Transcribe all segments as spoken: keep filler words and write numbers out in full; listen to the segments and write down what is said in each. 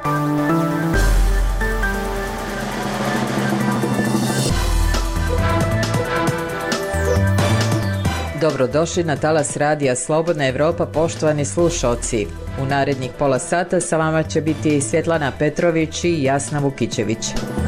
Dobrodošli na talas radija Slobodna Evropa, poštovani slušalci. U narednih pola sata sa vama će biti Svjetlana Petrović i Jasna Vukićević.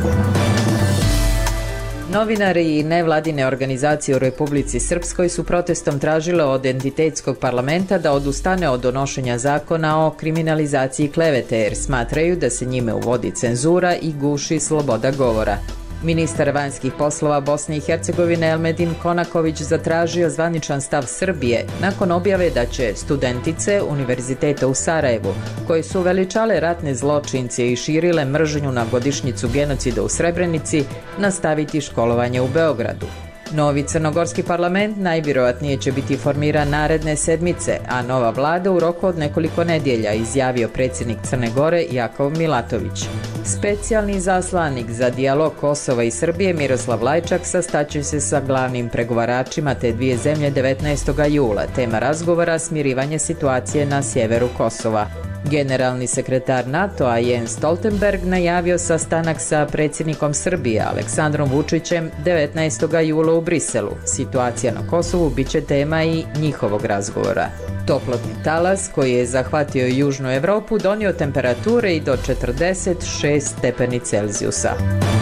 Novinari i nevladine organizacije u Republici Srpskoj su protestom tražile od entitetskog parlamenta da odustane od donošenja zakona o kriminalizaciji klevete, jer smatraju da se njime uvodi cenzura i guši sloboda govora. Ministar vanjskih poslova Bosne i Hercegovine Elmedin Konaković zatražio zvaničan stav Srbije nakon objave da će studentice Univerziteta u Sarajevu, koje su veličale ratne zločince i širile mržnju na godišnjicu genocida u Srebrenici, nastaviti školovanje u Beogradu. Novi crnogorski parlament najvjerojatnije će biti formiran naredne sedmice, a nova vlada u roku od nekoliko nedjelja, izjavio predsjednik Crne Gore Jakov Milatović. Specijalni zaslanik za dijalog Kosova i Srbije Miroslav Lajčak sastaće se sa glavnim pregovaračima te dvije zemlje devetnaestog jula. Tema razgovora smirivanje situacije na sjeveru Kosova. Generalni sekretar NATO-a Jens Stoltenberg najavio sastanak sa predsjednikom Srbije Aleksandrom Vučićem devetnaestog jula u Briselu. Situacija na Kosovu bit će tema i njihovog razgovora. Toplotni talas koji je zahvatio južnu Europu donio temperature i do četrdeset šest stepeni Celzijusa.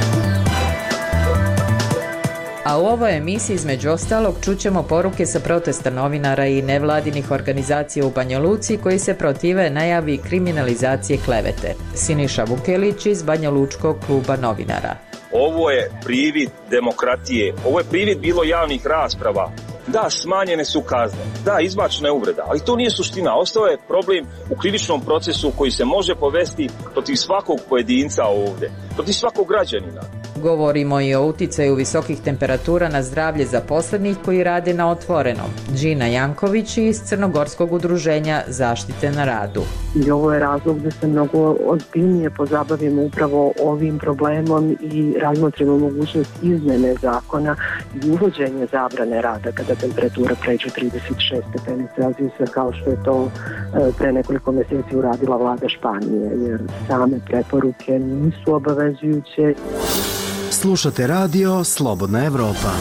A u ovoj emisiji između ostalog čućemo poruke sa protesta novinara i nevladinih organizacija u Banja Luci koji se protive najavi kriminalizacije klevete. Siniša Vukelić iz Banja Lučkog kluba novinara. Ovo je privid demokratije, ovo je privid bilo javnih rasprava. Da, smanjene su kazne, da, izbačena je uvreda, ali to nije suština. Ostao je problem u krivičnom procesu koji se može povesti protiv svakog pojedinca ovdje, protiv svakog građanina. Govorimo i o uticaju visokih temperatura na zdravlje zaposlenih koji rade na otvorenom. Džina Janković iz Crnogorskog udruženja zaštite na radu. I ovo je razlog da se mnogo ozbiljnije pozabavimo upravo ovim problemom i razmotrimo mogućnost izmjene zakona i uvođenje zabrane rada kada temperatura pređe trideset šest stepeni Celzijusa, kao što je to pre nekoliko mjeseci uradila vlada Španije, jer same preporuke nisu obavezujuće. Slušate radio Slobodna Evropa.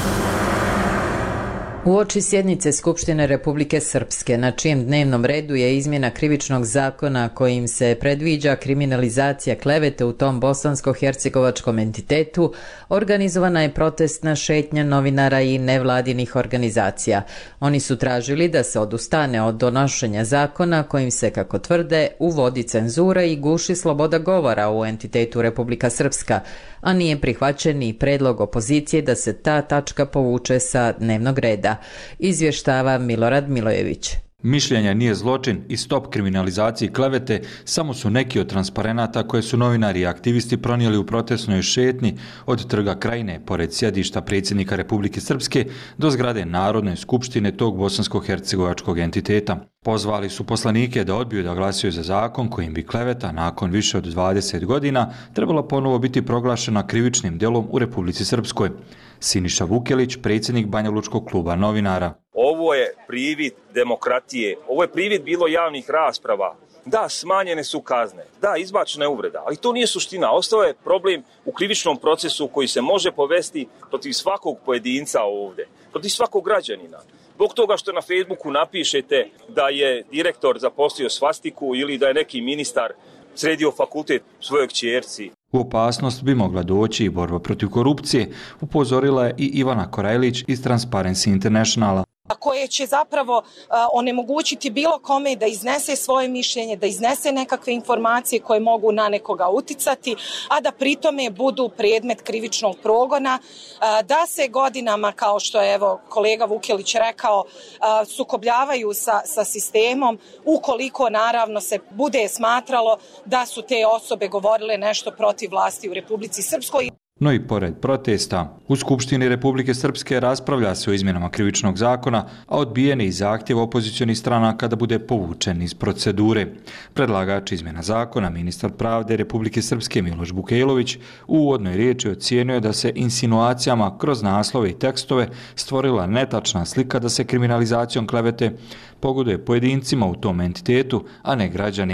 Uoči sjednice Skupštine Republike Srpske, na čijem dnevnom redu je izmjena krivičnog zakona kojim se predviđa kriminalizacija klevete u tom bosansko-hercegovačkom entitetu, organizovana je protestna šetnja novinara i nevladinih organizacija. Oni su tražili da se odustane od donošenja zakona kojim se, kako tvrde, uvodi cenzura i guši sloboda govora u entitetu Republika Srpska, a nije prihvaćen ni predlog opozicije da se ta tačka povuče sa dnevnog reda. Izvještava Milorad Milojević. Mišljenja nije zločin i stop kriminalizaciji klevete samo su neki od transparenata koje su novinari i aktivisti pronijeli u protestnoj šetnji od Trga Krajine, pored sjedišta predsjednika Republike Srpske, do zgrade Narodne skupštine tog bosansko-hercegovačkog entiteta. Pozvali su poslanike da odbiju da glasuju za zakon kojim bi kleveta nakon više od dvadeset godina trebala ponovo biti proglašena krivičnim djelom u Republici Srpskoj. Siniša Vukelić, predsjednik Banja Lučkog kluba novinara. Ovo je privid demokratije, ovo je privid bilo javnih rasprava. Da, smanjene su kazne, da, izbačena je uvreda, ali to nije suština. Ostao je problem u krivičnom procesu koji se može povesti protiv svakog pojedinca ovdje, protiv svakog građanina. Zbog toga što na Facebooku napišete da je direktor zaposlio svastiku ili da je neki ministar sredio fakultet svojoj kćerci. U opasnost bi mogla doći i borba protiv korupcije, upozorila je i Ivana Korajlić iz Transparency Internationala. Koje će zapravo uh, onemogućiti bilo kome da iznese svoje mišljenje, da iznese nekakve informacije koje mogu na nekoga uticati, a da pritome budu predmet krivičnog progona, uh, da se godinama, kao što je evo kolega Vukelić rekao, uh, sukobljavaju sa, sa sistemom, ukoliko naravno se bude smatralo da su te osobe govorile nešto protiv vlasti u Republici Srpskoj. No i pored protesta, u Skupštini Republike Srpske raspravlja se o izmjenama krivičnog zakona, a odbijen je i zahtjev opozicionih stranaka da bude povučen iz procedure. Predlagač izmjena zakona, ministar pravde Republike Srpske Miloš Bukejlović, u uvodnoj riječi ocijenio je da se insinuacijama kroz naslove i tekstove stvorila netačna slika da se kriminalizacijom klevete pogoduje pojedincima u tom entitetu, a ne građanima.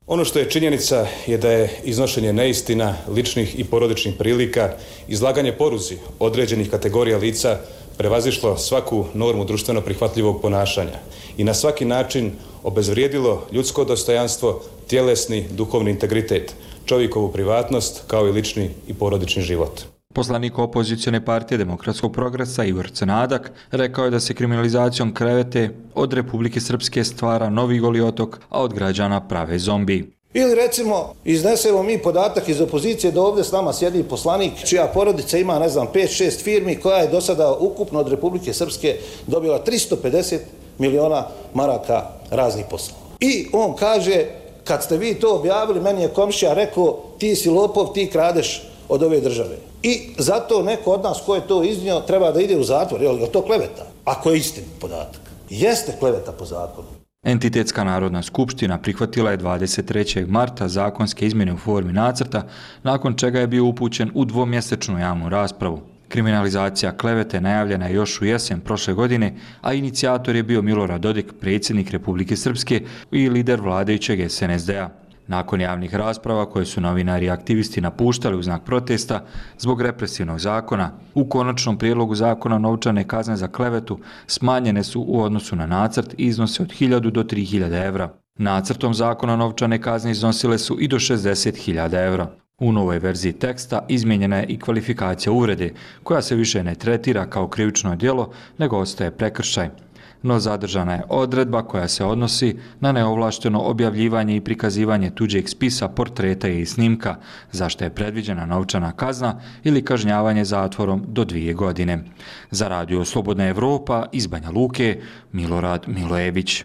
Ono što je činjenica je da je iznošenje neistina, ličnih i porodičnih prilika, izlaganje poruzi određenih kategorija lica prevazišlo svaku normu društveno prihvatljivog ponašanja i na svaki način obezvrijedilo ljudsko dostojanstvo, tjelesni, duhovni integritet, čovjekovu privatnost kao i lični i porodični život. Poslanik opozicione partije Demokratskog progresa Igor Crnadak rekao je da se kriminalizacijom klevete od Republike Srpske stvara novi Goli otok, a od građana prave zombi. Ili recimo iznesemo mi podatak iz opozicije da ovdje s nama sjedi poslanik čija porodica ima, ne znam, pet šest firmi koja je do sada ukupno od Republike Srpske dobila tristo pedeset miliona maraka raznih poslova. I on kaže, kad ste vi to objavili, meni je komšija rekao, ti si lopov, ti kradeš od ove države. I zato neko od nas ko je to iznio treba da ide u zatvor, je li to kleveta? Ako je istin podatak. Jeste kleveta po zakonu. Entitetska narodna skupština prihvatila je dvadeset trećeg marta zakonske izmjene u formi nacrta, nakon čega je bio upućen u dvomjesečnu javnu raspravu. Kriminalizacija klevete najavljena je još u jesen prošle godine, a inicijator je bio Milorad Dodik, predsjednik Republike Srpske i lider vladajućeg es en es de a. Nakon javnih rasprava koje su novinari i aktivisti napuštali u znak protesta zbog represivnog zakona, u konačnom prijedlogu zakona novčane kazne za klevetu smanjene su u odnosu na nacrt i iznose od hiljadu do tri hiljade evra. Nacrtom zakona novčane kazne iznosile su i do šezdeset hiljada evra. U novoj verziji teksta izmijenjena je i kvalifikacija uvrede, koja se više ne tretira kao krivično djelo, nego ostaje prekršaj. No zadržana je odredba koja se odnosi na neovlašteno objavljivanje i prikazivanje tuđeg spisa, portreta i snimka, za što je predviđena novčana kazna ili kažnjavanje zatvorom do dvije godine. Za Radio Slobodna Evropa iz Banja Luke, Milorad Milojević.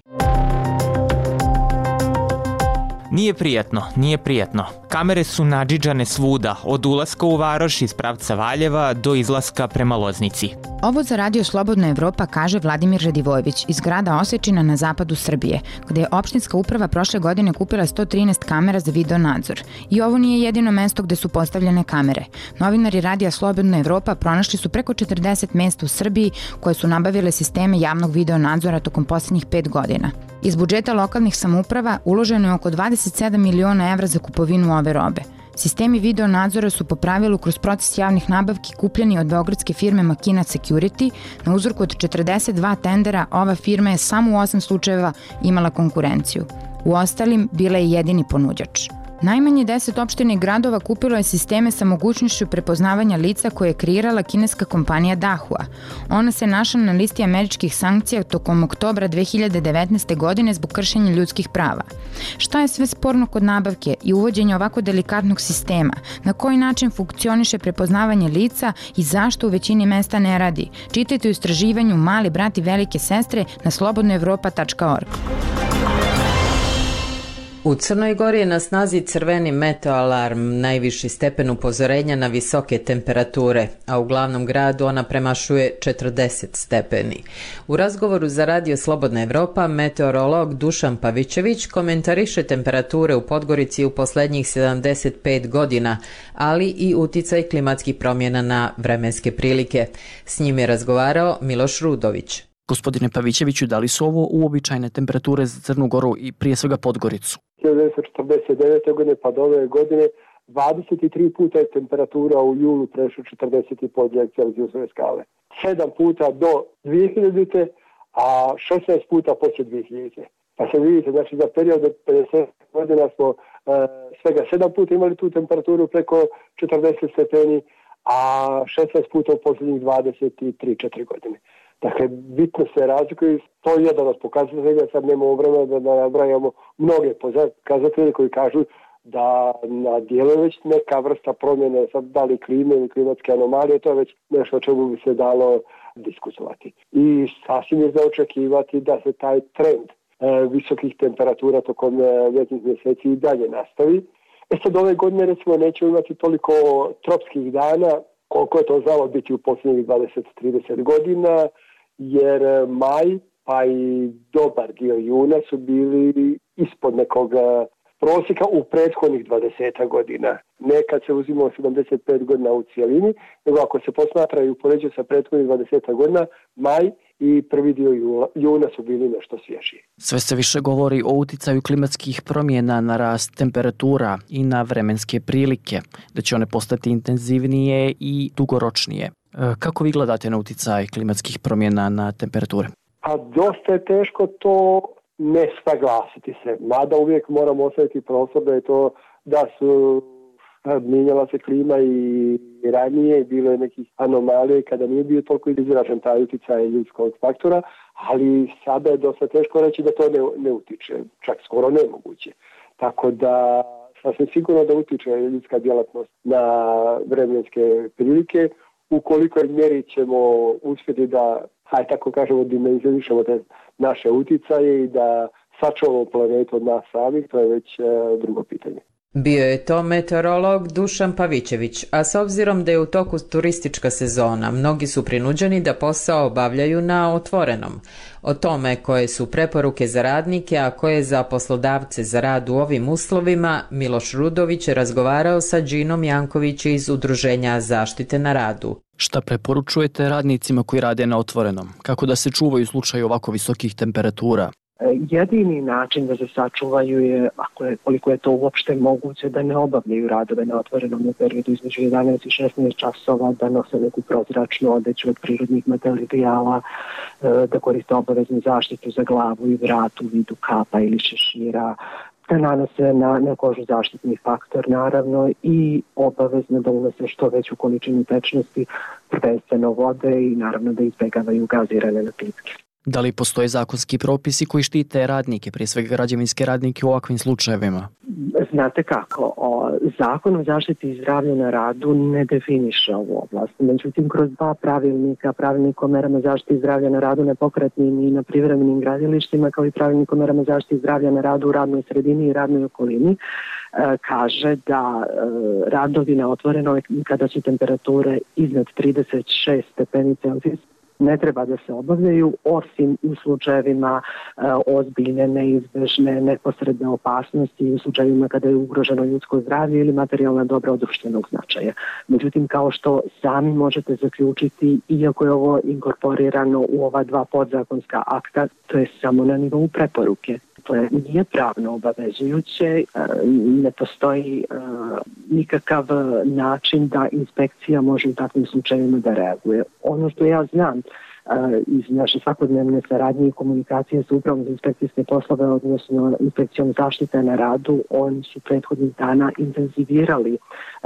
Nije prijatno, nije prijatno. Kamere su nadžiđane svuda, od ulaska u Varoš iz pravca Valjeva do izlaska prema Loznici. Ovo za Radio Slobodna Evropa kaže Vladimir Radivojević iz grada Osečina na zapadu Srbije, gdje je opštinska uprava prošle godine kupila sto trinaest kamera za video nadzor. I ovo nije jedino mesto gdje su postavljene kamere. Novinari Radija Slobodna Evropa pronašli su preko četrdeset mesta u Srbiji koje su nabavile sisteme javnog video nadzora tokom posljednjih pet godina. Iz budžeta lokalnih samouprava uloženo je oko dvadeset sedam miliona evra za kupovinu ove robe. Sistemi video nadzora su po pravilu kroz proces javnih nabavki kupljeni od beogradske firme Makina Security. Na uzorku od četrdeset dva tendera ova firma je samo u osam slučajeva imala konkurenciju. U ostalim bila je jedini ponuđač. Najmanje deset opština i gradova kupilo je sisteme sa mogućnošću prepoznavanja lica koje je kreirala kineska kompanija Dahua. Ona se našla na listi američkih sankcija tokom oktobra dve hiljade devetnaeste. godine zbog kršenja ljudskih prava. Šta je sve sporno kod nabavke i uvođenja ovako delikatnog sistema? Na koji način funkcioniše prepoznavanje lica i zašto u većini mesta ne radi? Čitajte u istraživanju Mali brat i velike sestre na slobodnoevropa tačka org. U Crnoj Gori je na snazi crveni meteoalarm, najviši stepen upozorenja na visoke temperature, a u glavnom gradu ona premašuje četrdeset stepeni. U razgovoru za Radio Slobodna Evropa meteorolog Dušan Pavićević komentariše temperature u Podgorici u posljednjih sedamdeset pet godina, ali i uticaj klimatskih promjena na vremenske prilike. S njim je razgovarao Miloš Rudović. Gospodine Pavićeviću, da li su ovo uobičajene temperature za Crnu Goru i prije svega Podgoricu? hiljadu devetsto četrdeset devete. godine pa do ove godine dvadeset tri puta je temperatura u julu prešla četrdeset i pet Celzijusove skale. sedam puta do dvije hiljadite. a šesnaest puta poslije dvije hiljadite. Pa se vidite, znači za period od pedeset godina smo e, svega sedam puta imali tu temperaturu preko četrdeset stepeni, a šesnaest puta u posljednjih dvadeset tri četiri godine. Dakle, bitno se razlikuje, to je jedan od pokazatelja, sad nemamo vremena da, da nabrajamo mnoge pokazatelje koji kažu da na dijelu je već neka vrsta promjene, sad da li klime ili klimatske anomalije, to je već nešto o čemu bi se dalo diskutovati. I sasvim je za očekivati da se taj trend e, visokih temperatura tokom ljetnih mjeseci i dalje nastavi. E sad ove godine recimo nećemo imati toliko tropskih dana koliko je to znalo biti u posljednjih dvadeset do trideset godina, jer maj pa i dobar dio juna su bili ispod nekog prosjeka u prethodnih dvadeset godina. Ne kad se uzimao sedamdeset pet godina u cijelini, nego ako se posmatra i upoređuje sa prethodnih dvadeset godina, maj i prvi dio jula, juna su bili nešto svježiji. Sve se više govori o uticaju klimatskih promjena na rast temperatura i na vremenske prilike, da će one postati intenzivnije i dugoročnije. Kako vi gledate na uticaj klimatskih promjena na temperature? A dosta je teško to ne saglasiti se, mada uvijek moramo ostaviti prostor da je to da su mijenjala se klima i ranije i bilo je nekih anomalije kada nije bio toliko izražen taj utjecaj ljudskog faktora, ali sada je dosta teško reći da to ne, ne utiče, čak skoro nemoguće. Tako da sasvim sigurno da utiče ljudska djelatnost na vremenske prilike. U kolikoj mjeri ćemo uspjeti da, hajde tako kažemo, dimenzionišemo te naše uticaje i da sačuvamo planetu od nas samih, to je već e, drugo pitanje. Bio je to meteorolog Dušan Pavićević, a s obzirom da je u toku turistička sezona, mnogi su prinuđeni da posao obavljaju na otvorenom. O tome koje su preporuke za radnike, a koje za poslodavce za rad u ovim uslovima, Miloš Rudović je razgovarao sa Džinom Janković iz Udruženja zaštite na radu. Šta preporučujete radnicima koji rade na otvorenom? Kako da se čuvaju u slučaju ovako visokih temperatura? Jedini način da se sačuvaju je, ako je, koliko je to uopšte moguće, da ne obavljaju radove na otvorenom u periodu između jedanaest i šesnaest časova, da nose neku prozračnu odeću od prirodnih materijala, da koriste obaveznu zaštitu za glavu i vrat u vidu kapa ili šešira, da nanose na, na kožu zaštitni faktor naravno i obavezno da unose što veću količinu tečnosti, prvenstveno vode i naravno da izbjegavaju gazirane napitke. Da li postoje zakonski propisi koji štite radnike, prije svega građevinske radnike u ovakvim slučajevima? Znate kako, o, Zakon o zaštiti i zdravlju na radu ne definiše ovu oblast. Međutim, kroz dva pravilnika, pravilnik o merama zaštite i zdravlja na radu na pokretnim i na privremenim gradilištima, kao i pravilnik o merama zaštite i zdravlja na radu u radnoj sredini i radnoj okolini, e, kaže da e, radovi na otvorenoj kada su temperature iznad trideset šest stepeni Celzijus ne treba da se obavljaju, osim u slučajevima e, ozbiljne, neizbežne, neposredne opasnosti, u slučajevima kada je ugroženo ljudsko zdravlje ili materijalna dobra od društvenog značaja. Međutim, kao što sami možete zaključiti, iako je ovo inkorporirano u ova dva podzakonska akta, to je samo na nivou preporuke. To je, nije pravno obavezujuće, ne postoji nikakav način da inspekcija može u takvim slučajevima da reaguje. Ono što ja znam iz naše svakodnevne saradnje i komunikacije sa upravom za inspekcijske poslove, odnosno inspekcijom zaštite na radu, oni su prethodnih dana intenzivirali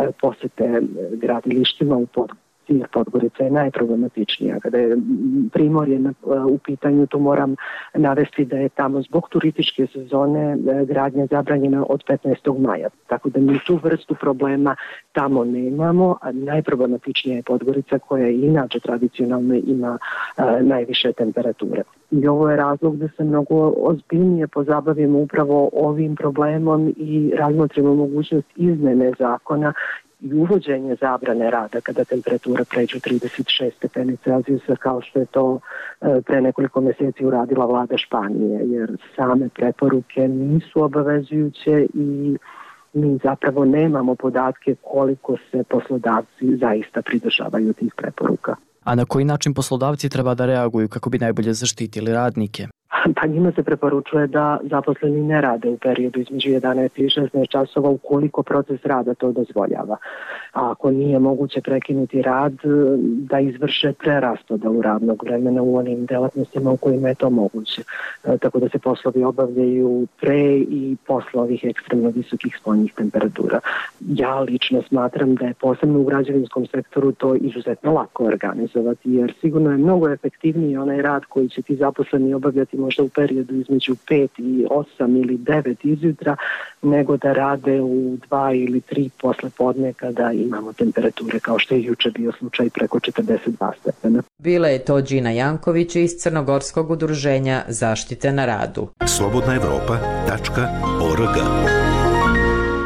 posete gradilištima u Podgorici, jer Podgorica je najproblematičnija. Kada je Primorje u pitanju, tu moram navesti da je tamo zbog turističke sezone gradnja zabranjena od petnaestog maja. Tako da mi tu vrstu problema tamo nemamo, a najproblematičnija je Podgorica koja inače tradicionalno ima a, najviše temperature. I ovo je razlog da se mnogo ozbiljnije pozabavimo upravo ovim problemom i razmotrimo mogućnost izmene zakona i uvođenje zabrane rada kada temperatura pređu trideset šest stepeni Celzijusa, kao što je to pre nekoliko mjeseci uradila vlada Španije, jer same preporuke nisu obavezujuće i mi zapravo nemamo podatke koliko se poslodavci zaista pridržavaju tih preporuka. A na koji način poslodavci treba da reaguju kako bi najbolje zaštitili radnike? Pa njima se preporučuje da zaposleni ne rade u periodu između jedanaest i šesnaest časova ukoliko proces rada to dozvoljava. A ako nije moguće prekinuti rad, da izvrše preraspodelu radnog vremena u onim delatnostima u kojima je to moguće. E, tako da se poslovi obavljaju pre i posle ovih ekstremno visokih spoljnih temperatura. Ja lično smatram da je posebno u građevinskom sektoru to izuzetno lako organizovati, jer sigurno je mnogo efektivniji onaj rad koji će ti zaposleni obavljati možda u periodu između pet i osam ili devet izjutra, nego da rade u dva ili tri posle podne kada imamo temperature kao što je juče bio slučaj preko četrdeset dva stepena. Bila je to Džina Janković iz Crnogorskog udruženja zaštite na radu. slobodna evropa tačka org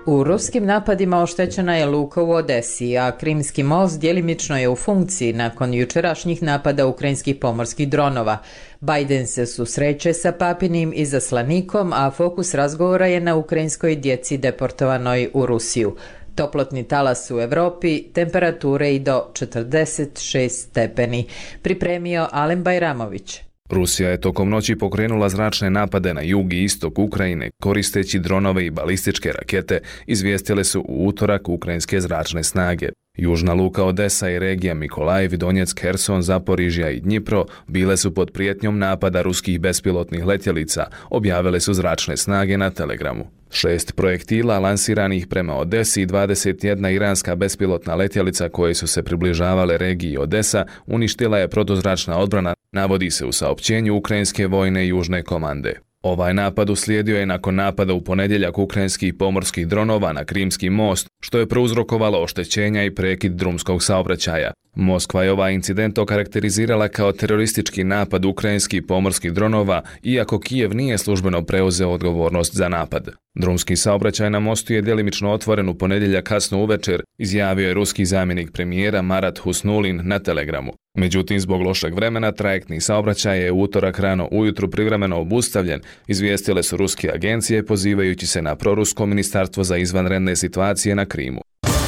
U ruskim napadima oštećena je luka u Odesi, a Krimski most djelimično je u funkciji nakon jučerašnjih napada ukrajinskih pomorskih dronova. Biden se susreće sa papinim izaslanikom, a fokus razgovora je na ukrajinskoj djeci deportovanoj u Rusiju. Toplotni talas u Evropi, temperature i do četrdeset šest stepeni. Pripremio Alen Bajramović. Rusija je tokom noći pokrenula zračne napade na jug i istok Ukrajine koristeći dronove i balističke rakete, izvijestile su u utorak ukrajinske zračne snage. Južna luka Odesa i regija Mikolajev, Donjeck, Herson, Zaporižja i Dnjipro bile su pod prijetnjom napada ruskih bespilotnih letjelica, objavile su zračne snage na Telegramu. Šest projektila lansiranih prema Odesi i dvadeset jedna iranska bespilotna letjelica koje su se približavale regiji Odesa uništila je protuzračna odbrana, navodi se u saopćenju ukrajinske vojne južne komande. Ovaj napad uslijedio je nakon napada u ponedjeljak ukrajinskih pomorskih dronova na Krimski most, što je prouzrokovalo oštećenja i prekid drumskog saobraćaja. Moskva je ovaj incident okarakterizirala kao teroristički napad ukrajinskih pomorskih dronova, iako Kijev nije službeno preuzeo odgovornost za napad. Drumski saobraćaj na mostu je djelimično otvoren u ponedjeljak kasno uvečer, izjavio je ruski zamjenik premijera Marat Husnulin na Telegramu. Međutim, zbog lošeg vremena trajektni saobraćaj je u utorak rano ujutru privremeno obustavljen, izvijestile su ruske agencije pozivajući se na prorusko ministarstvo za izvanredne situacije na Krimu.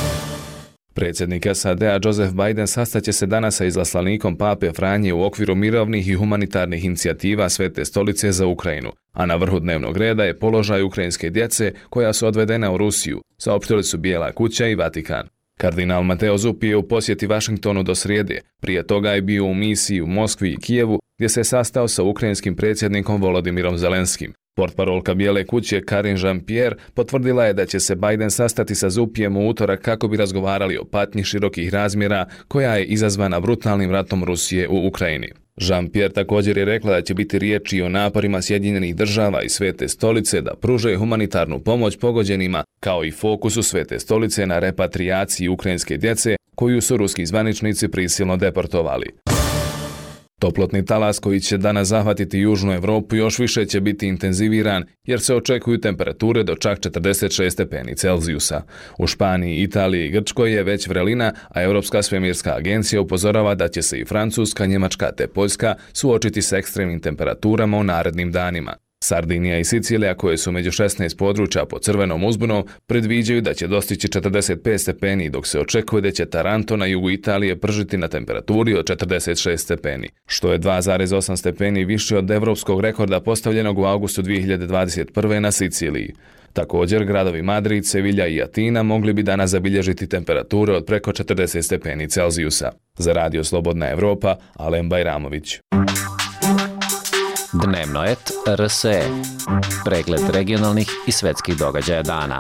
Predsjednik S A D-a Joseph Biden sastaće se danas sa izaslanikom Pape Franje u okviru mirovnih i humanitarnih inicijativa Svete stolice za Ukrajinu, a na vrhu dnevnog reda je položaj ukrajinske djece koja su odvedena u Rusiju, saopštili su Bijela kuća i Vatikan. Kardinal Mateo Zuppi je u posjeti Vašingtonu do srijede, prije toga je bio u misiji u Moskvi i Kijevu gdje se sastao sa ukrajinskim predsjednikom Volodimirom Zelenskim. Portparolka Bijele kuće Karine Jean-Pierre potvrdila je da će se Biden sastati sa Zuppijem u utorak kako bi razgovarali o patnji širokih razmjera koja je izazvana brutalnim ratom Rusije u Ukrajini. Jean-Pierre također je rekla da će biti riječi o naporima Sjedinjenih država i Svete stolice da pruže humanitarnu pomoć pogođenima, kao i fokusu Svete stolice na repatrijaciji ukrajinske djece koju su ruski zvaničnici prisilno deportovali. Toplotni talas koji će danas zahvatiti južnu Europu još više će biti intenziviran jer se očekuju temperature do čak četrdeset šest stepeni Celzijusa. U Španiji, Italiji i Grčkoj je već vrelina, a Europska svemirska agencija upozorava da će se i Francuska, Njemačka te Poljska suočiti s ekstremnim temperaturama u narednim danima. Sardinija i Sicilija, koje su među šesnaest područja pod crvenom uzbunom, predviđaju da će dostići četrdeset pet stepeni, dok se očekuje da će Taranto na jugu Italije pržiti na temperaturi od četrdeset šest stepeni, što je dva zarez osam stepeni više od evropskog rekorda postavljenog u avgustu dvije hiljade dvadeset prve na Siciliji. Također, gradovi Madrid, Sevilja i Atina mogli bi danas zabilježiti temperature od preko četrdeset stepeni Celzijusa. Za Radio Slobodna Evropa, Alen Bajramović. Dnevno et R S E. Pregled regionalnih i svetskih događaja dana.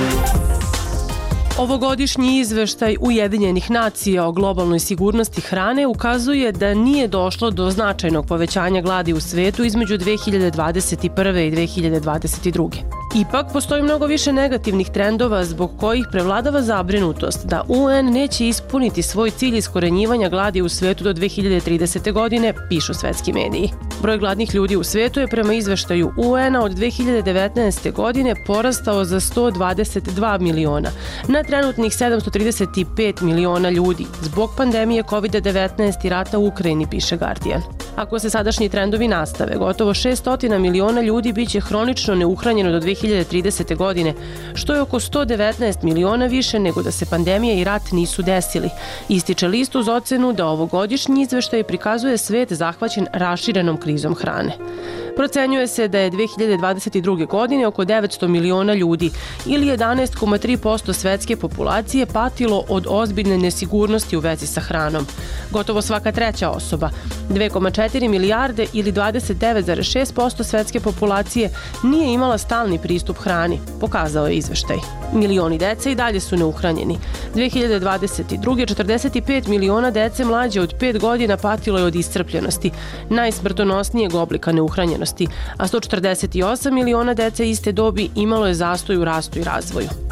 Ovogodišnji izveštaj Ujedinjenih nacija o globalnoj sigurnosti hrane ukazuje da nije došlo do značajnog povećanja gladi u svetu između dve hiljade dvadeset prve i dve hiljade dvadeset druge. Ipak, postoji mnogo više negativnih trendova zbog kojih prevladava zabrinutost da U N neće ispuniti svoj cilj iskorenjivanja gladi u svetu do dve hiljade tridesete. godine, pišu svetski mediji. Broj gladnih ljudi u svetu je prema izveštaju U N-a od dve hiljade devetnaeste. godine porastao za sto dvadeset dva miliona, na trenutnih sedamsto trideset pet miliona ljudi, zbog pandemije kovid devetnaest i rata u Ukrajini, piše Guardian. Ako se sadašnji trendovi nastave, gotovo šesto miliona ljudi biće hronično neuhranjeno do dve hiljade tridesete. godine, što je oko sto devetnaest miliona više nego da se pandemija i rat nisu desili. Ističe list uz ocenu da ovogodišnji izveštaj prikazuje svet zahvaćen raširenom krizom hrane. Procenjuje se da je dve hiljade dvadeset druge. godine oko devetsto miliona ljudi ili jedanaest zarez tri posto svetske populacije patilo od ozbiljne nesigurnosti u vezi sa hranom. Gotovo svaka treća osoba, dve zarez četiri milijarde ili dvadeset devet zarez šest posto svetske populacije, nije imala stalni pristup hrani, pokazao je izveštaj. Milioni dece i dalje su neuhranjeni. dve hiljade dvadeset druge. četrdeset pet miliona dece mlađe od pet godina patilo je od iscrpljenosti, najsmrtonosnijeg oblika neuhranjenosti, a sto četrdeset osam miliona dece iste dobi imalo je zastoj u rastu i razvoju.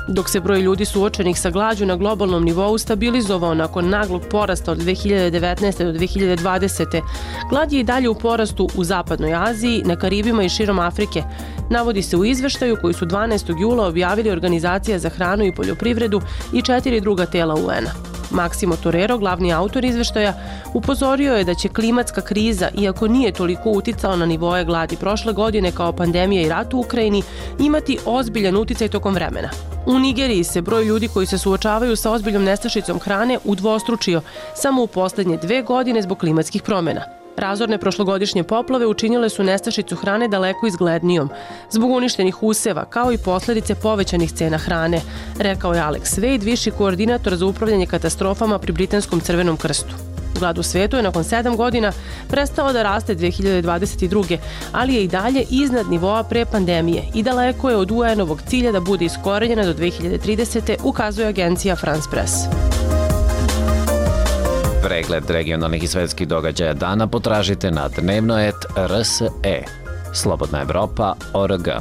Dok se broj ljudi suočenih sa glađu na globalnom nivou stabilizovao nakon naglog porasta od dve hiljade devetnaeste. do dve hiljade dvadesete. glad je i dalje u porastu u Zapadnoj Aziji, na Karibima i širom Afrike. Navodi se u izveštaju koji su dvanaestog jula objavili Organizacija za hranu i poljoprivredu i četiri druga tela U N-a. Maksimo Torero, glavni autor izveštaja, upozorio je da će klimatska kriza, iako nije toliko uticala na nivoje gladi prošle godine kao pandemija i rat u Ukrajini, imati ozbiljan uticaj tokom vremena. U Nigeriji se broj ljudi koji se suočavaju sa ozbiljnom nestašicom hrane udvostručio samo u poslednje dve godine zbog klimatskih promjena. Razorne prošlogodišnje poplave učinile su nestašicu hrane daleko izglednijom, zbog uništenih useva, kao i posljedice povećanih cena hrane, rekao je Alex Wade, viši koordinator za upravljanje katastrofama pri Britanskom Crvenom krstu. Glad u svetu je nakon sedam godina prestao da raste dve hiljade dvadeset druge. ali je i dalje iznad nivoa pre pandemije i daleko je od U N-ovog cilja da bude iskorenjena do dve hiljade tridesete. ukazuje agencija France Press. Pregled regionalnih i svetskih događaja dana potražite na dnevnoet R S E. Slobodna Evropa O R G.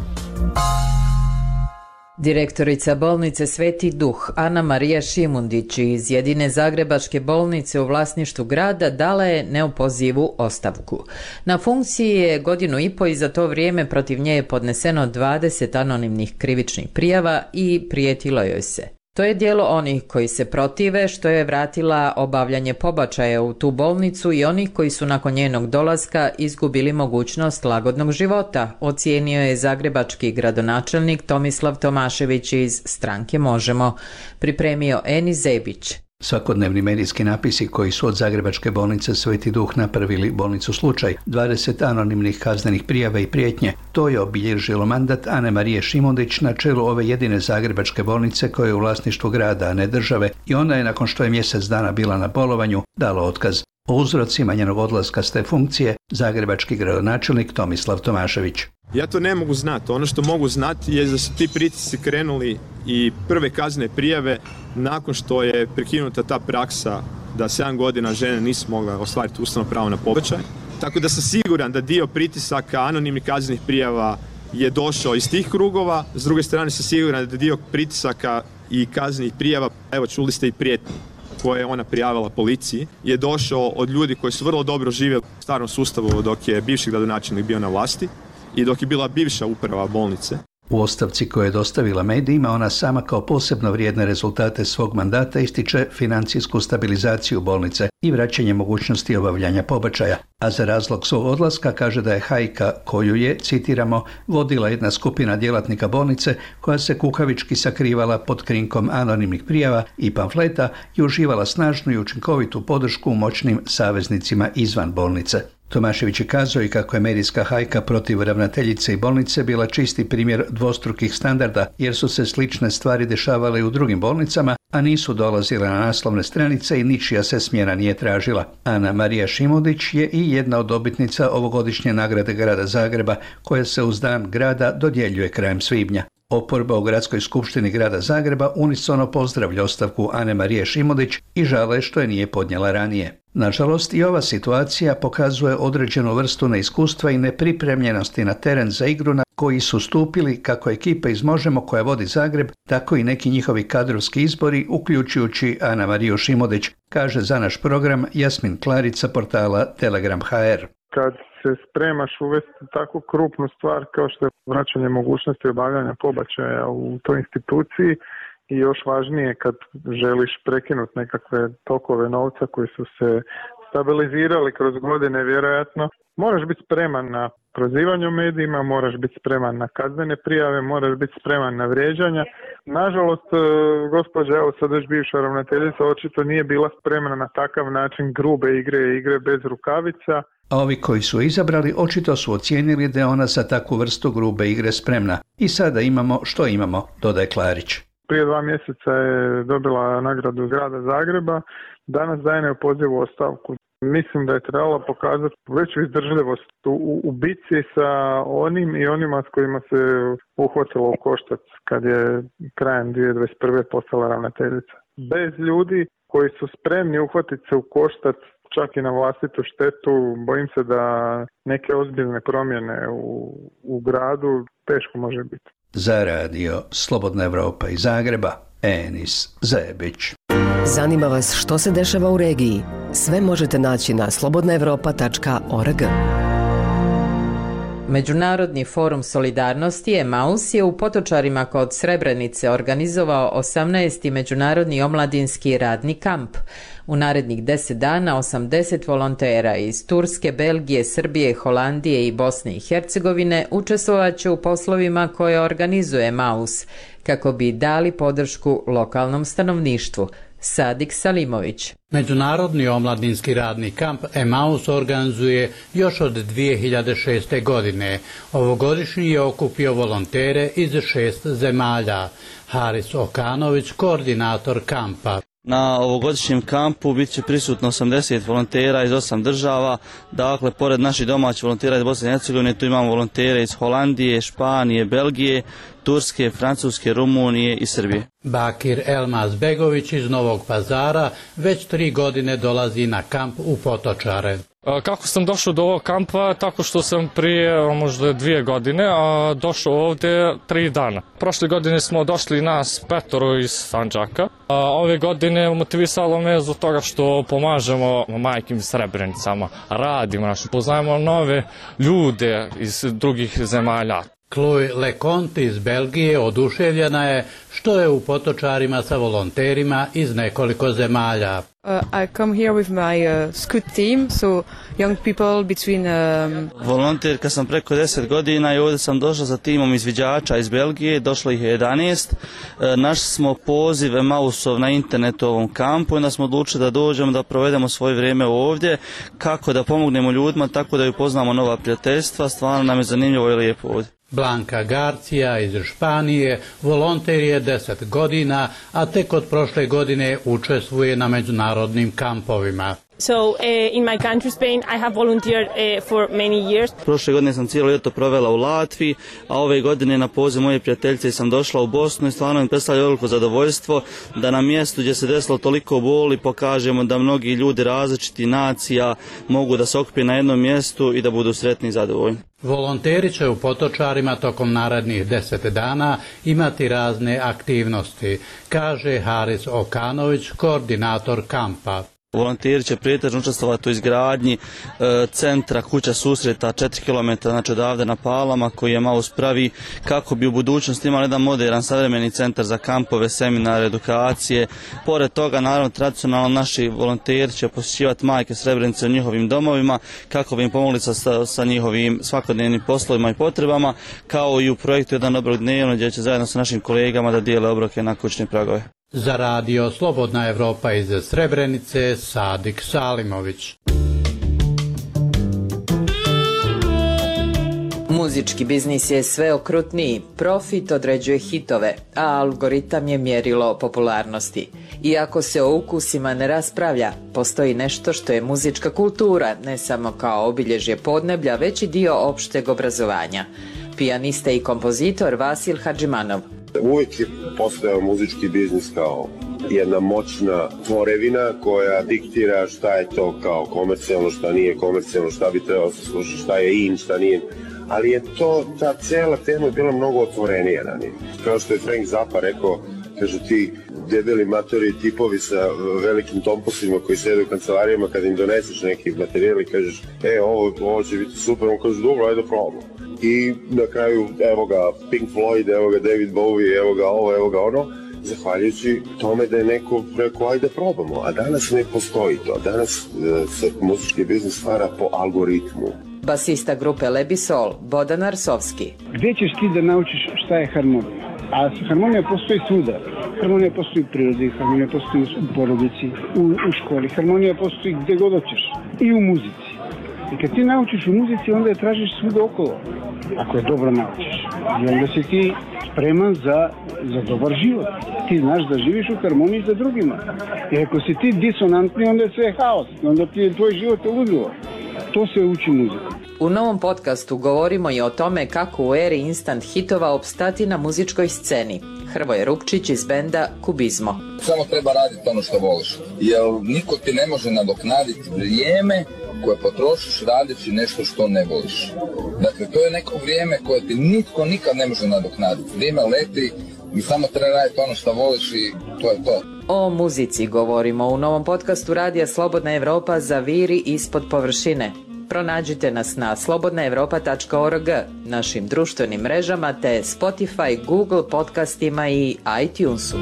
Direktorica bolnice Sveti Duh Ana Marija Šimundić iz jedine zagrebačke bolnice u vlasništvu grada dala je neopozivu ostavku. Na funkciji je godinu i po i za to vrijeme protiv nje je podneseno dvadeset anonimnih krivičnih prijava i prijetilo joj se. To je dijelo onih koji se protive što je vratila obavljanje pobačaja u tu bolnicu i onih koji su nakon njenog dolaska izgubili mogućnost lagodnog života, ocijenio je zagrebački gradonačelnik Tomislav Tomašević iz stranke Možemo, pripremio Eni Zebić. Svakodnevni medijski napisi koji su od Zagrebačke bolnice Sveti Duh napravili bolnicu slučaj, dvadeset anonimnih kaznenih prijava i prijetnje, to je obilježilo mandat Ane Marije Šimundić na čelu ove jedine Zagrebačke bolnice koja je u vlasništvu grada, a ne države, i ona je nakon što je mjesec dana bila na bolovanju dala otkaz. O uzrocima njenog odlaska s te funkcije zagrebački gradonačelnik Tomislav Tomašević. Ja to ne mogu znati. Ono što mogu znati je da su ti pritisci krenuli i prve kaznene prijave nakon što je prekinuta ta praksa da sedam godina žene nisu mogle ostvariti ustavno pravo na pobačaj. Tako da sam siguran da dio pritisaka anonimnih kaznenih prijava je došao iz tih krugova. S druge strane sam siguran da dio pritisaka i kaznenih prijava, evo čuli ste i prijetnji koje je ona prijavila policiji, je došao od ljudi koji su vrlo dobro živjeli u starom sustavu dok je bivši gradonačelnik bio na vlasti i dok je bila bivša uprava bolnice. U ostavci koju je dostavila medijima, ona sama kao posebno vrijedne rezultate svog mandata ističe financijsku stabilizaciju bolnice i vraćanje mogućnosti obavljanja pobačaja, a za razlog svog odlaska kaže da je hajka koju je, citiramo, vodila jedna skupina djelatnika bolnice koja se kukavički sakrivala pod krinkom anonimnih prijava i pamfleta i uživala snažnu i učinkovitu podršku moćnim saveznicima izvan bolnice. Tomašević je kazao i kako je medijska hajka protiv ravnateljice i bolnice bila čisti primjer dvostrukih standarda, jer su se slične stvari dešavale i u drugim bolnicama, a nisu dolazile na naslovne stranice i ničija se smjena nije tražila. Ana Marija Šimundić je i jedna od dobitnica ovogodišnje nagrade grada Zagreba, koja se uz dan grada dodjeljuje krajem svibnja. Oporba u Gradskoj skupštini grada Zagreba unisono pozdravlja ostavku Ane Marije Šimundić i žale što je nije podnijela ranije. Nažalost, i ova situacija pokazuje određenu vrstu neiskustva i nepripremljenosti na teren za igru na koji su stupili kako ekipa iz Možemo koja vodi Zagreb, tako i neki njihovi kadrovski izbori, uključujući Ana Mariju Šimundić, kaže za naš program Jasmin Klarica portala Telegram H R. Kad se spremaš uvesti tako krupnu stvar kao što je vraćanje mogućnosti obavljanja pobačaja u toj instituciji i još važnije kad želiš prekinuti nekakve tokove novca koji su se stabilizirali kroz godine vjerojatno, moraš biti spreman na prozivanje u medijima, moraš biti spreman na kaznene prijave, moraš biti spreman na vrijeđanja. Nažalost, gospođa, evo sad već bivša ravnateljica, očito nije bila spremna na takav način grube igre, igre bez rukavica. A ovi koji su izabrali očito su ocijenili da je ona za takvu vrstu grube igre spremna. I sada imamo što imamo, dodaje Klarić. Prije dva mjeseca je dobila nagradu grada Zagreba, danas daje neopozivu ostavku. Mislim da je trebalo pokazati veću izdržljivost u, u bici sa onim i onima s kojima se uhvatilo u koštac kad je krajem dvije tisuće dvadeset prve postala ravnateljica. Bez ljudi koji su spremni uhvatiti se u koštac čak i na vlastitu štetu, bojim se da neke ozbiljne promjene u, u gradu teško može biti. Za radio Slobodna Evropa iz Zagreba, Enis Zebić. Zanima vas što se dešava u regiji? Sve možete naći na slobodna evropa tačka org. Međunarodni forum solidarnosti Emaus je u Potočarima kod Srebrenice organizovao osamnaesti Međunarodni omladinski radni kamp. U narednih deset dana osamdeset volontera iz Turske, Belgije, Srbije, Holandije i Bosne i Hercegovine učestvovat će u poslovima koje organizuje Emaus kako bi dali podršku lokalnom stanovništvu. Sadik Salimović. Međunarodni omladinski radni kamp Emaus organizuje još od dvije hiljade šeste. godine. Ovogodišnji je okupio volontere iz šest zemalja. Haris Okanović, koordinator kampa. Na ovogodišnjem kampu bit će prisutno osamdeset volontera iz osam država, dakle, pored naših domaćih volontera iz Bosne i Hercegovine, tu imamo volontere iz Holandije, Španije, Belgije, Turske, Francuske, Rumunije i Srbije. Bakir Elmaz Begović iz Novog Pazara već tri godine dolazi na kamp u Potočare. Kako sam došao do ovog kampa? Tako što sam prije možda dvije godine a došao ovdje tri dana. Prošle godine smo došli nas petoro iz Sandžaka. A ove godine motivisalo me zbog toga što pomažemo majkim Srebrenicama, radimo, naši, poznajemo nove ljude iz drugih zemalja. Chloe Leconte iz Belgije oduševljena je što je u Potočarima sa volonterima iz nekoliko zemalja. Uh, I come here with my uh, scout team, so young people between... Um... Volonterka sam preko deset godina i ovdje sam došla sa timom izviđača iz Belgije, došlo ih je jedanaest. E, našli smo poziv Emausov na internetu ovom kampu i onda smo odlučili da dođemo da provedemo svoje vrijeme ovdje, kako da pomognemo ljudima, tako da upoznamo nova prijateljstva, stvarno nam je zanimljivo i lijepo ovdje. Blanka Garcia iz Španije volonter je deset godina, a tek od prošle godine učestvuje na međunarodnim kampovima. So uh, in my country Spain I have volunteered uh, for many years. Prošle godine sam cijelo ljeto provela u Latviji, a ove godine na poziv moje prijateljice sam došla u Bosnu i stvarno mi predstavlja veliko zadovoljstvo da na mjestu gdje se desilo toliko boli pokažemo da mnogi ljudi različitih nacija mogu da se okupe na jednom mjestu i da budu sretni i zadovoljni. Volonteri će u Potočarima tokom narednih deset dana imati razne aktivnosti, kaže Haris Okanović, koordinator kampa. Volonteri će pretežno učestvovati u izgradnji e, centra kuća susreta četiri kilometra znači odavde na Palama koji je Emaus pravi kako bi u budućnosti imali jedan moderan savremeni centar za kampove, seminare, edukacije. Pored toga, naravno, tradicionalno naši volonteri će posjećivati majke Srebrenice u njihovim domovima kako bi im pomogli sa, sa njihovim svakodnevnim poslovima i potrebama, kao i u projektu Jedan obrok dnevno gdje će zajedno sa našim kolegama da dijele obroke na kućne pragove. Za radio Slobodna Evropa iz Srebrenice, Sadik Salimović. Muzički biznis je sve okrutniji, profit određuje hitove, a algoritam je mjerilo popularnosti. Iako se o ukusima ne raspravlja, postoji nešto što je muzička kultura, ne samo kao obilježje podneblja, već i dio opšteg obrazovanja. Pijanista i kompozitor Vasil Hadžimanov. Uvijek je postojao muzički biznis kao jedna moćna tvorevina koja diktira šta je to kao komercijalno, šta nije komercijalno, šta bi trebalo se slušati, šta je in, šta nije. Ali je to, ta cijela tema bila mnogo otvorenija ranije. Kao što je Frank Zappa rekao, kažu ti debeli matori tipovi sa velikim tomposima koji sede u kancelarijama, kad im doneseš neki materijal i kažeš, e, ovo, ovo će biti super, on kaže, dobro, ajde probamo. I na kraju, evo ga Pink Floyd, evo ga David Bowie, evo ga ovo, evo ga ono, zahvaljujući tome da je neko rekao, ajde probamo. A danas ne postoji to. Danas e, se muzički biznis stvara po algoritmu. Basista grupe Lebisol, Bodan Arsovski. Gdje ćeš ti da naučiš šta je harmonija? A harmonija postoji svuda. Harmonija postoji u prirodi, harmonija postoji u porodici, u, u školi. Harmonija postoji gdje god hoćeš. I u muzici. I kad ti naučiš u muzici, onda je tražiš svuda okolo. Ako je dobro naučiš. I onda si ti spreman za, za dobar život. Ti znaš da živiš u harmoniji sa drugima. I ako si ti disonantni, onda je sve haos. Onda ti je tvoj život ludilo. To se uči muziku. U novom podcastu govorimo i o tome kako u eri instant hitova opstati na muzičkoj sceni. Hrvoje Rupčić iz benda Kubizmo. Samo treba raditi ono što voliš, jer niko ti ne može nadoknaditi vrijeme koje potrošiš radeći nešto što ne voliš. Dakle, to je neko vrijeme koje ti nitko nikad ne može nadoknaditi. Vrijeme leti i samo treba raditi ono što voliš i to je to. O muzici govorimo u novom podcastu Radija Slobodna Evropa Zaviri ispod površine. Pronađite nas na slobodna evropa tačka org, našim društvenim mrežama te Spotify, Google podcastima i iTunesu.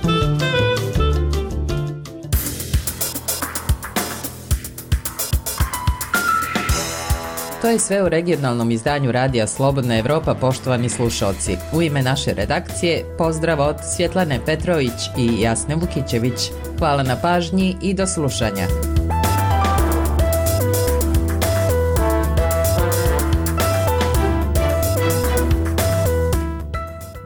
To je sve u regionalnom izdanju Radija Slobodna Evropa, poštovani slušalci. U ime naše redakcije, pozdrav od Svjetlane Petrović i Jasne Vukićević. Hvala na pažnji i do slušanja.